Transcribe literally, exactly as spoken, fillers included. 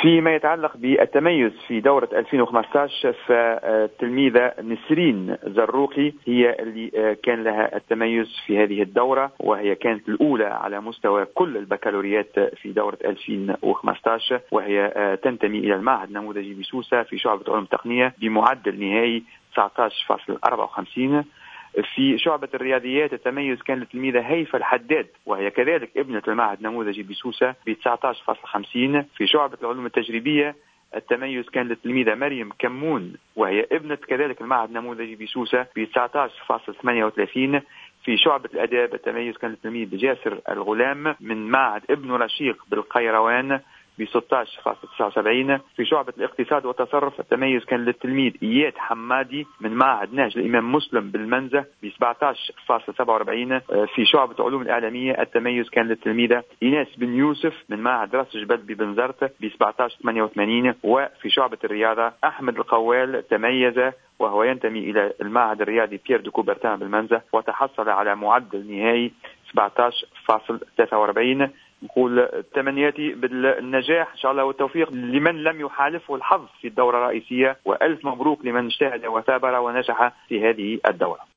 فيما يتعلق بالتميز في دورة ألفين وخمسة عشر، فالتلميذة نسرين زروقي هي اللي كان لها التميز في هذه الدورة، وهي كانت الأولى على مستوى كل البكالوريات في دورة ألفين وخمسة عشر، وهي تنتمي إلى المعهد النموذجي بسوسة في شعبة علوم التقنية بمعدل نهائي تسعة عشر فاصلة أربعة وخمسين. في شعبة الرياضيات التميز كان للتلميذة هيفا الحداد، وهي كذلك ابنة المعهد النموذجي بسوسة ب تسعة عشر فاصلة خمسين. في شعبة العلوم التجريبية التميز كان للتلميذة مريم كمون، وهي ابنة كذلك المعهد النموذجي بسوسة ب تسعة عشر فاصلة ثمانية وثلاثين. في شعبة الآداب التميز كان للتلميذ جاسر الغلام من معهد ابن رشيق بالقيروان ب ستة عشر فاصلة تسعة وسبعين. في شعبة الاقتصاد والتصرف التميز كان للتلميذ إياد حمادي من معهد نهج الإمام مسلم بالمنزة ب سبعة عشر فاصلة سبعة وأربعين. في شعبة علوم الإعلامية التميز كان للتلميذة إيناس بن يوسف من معهد راس جبل ببنزرت ب سبعة عشر ثمانية وثمانين. وفي شعبة الرياضة أحمد القوال تميز، وهو ينتمي إلى المعهد الرياضي بيير دو كوبرتان بالمنزة، وتحصل على معدل نهائي سبعة عشر فاصلة ثلاثة وأربعين. نقول تمنياتي بالنجاح إن شاء الله والتوفيق لمن لم يحالفه الحظ في الدورة الرئيسية، وألف مبروك لمن اجتهد وثابر ونجح في هذه الدورة.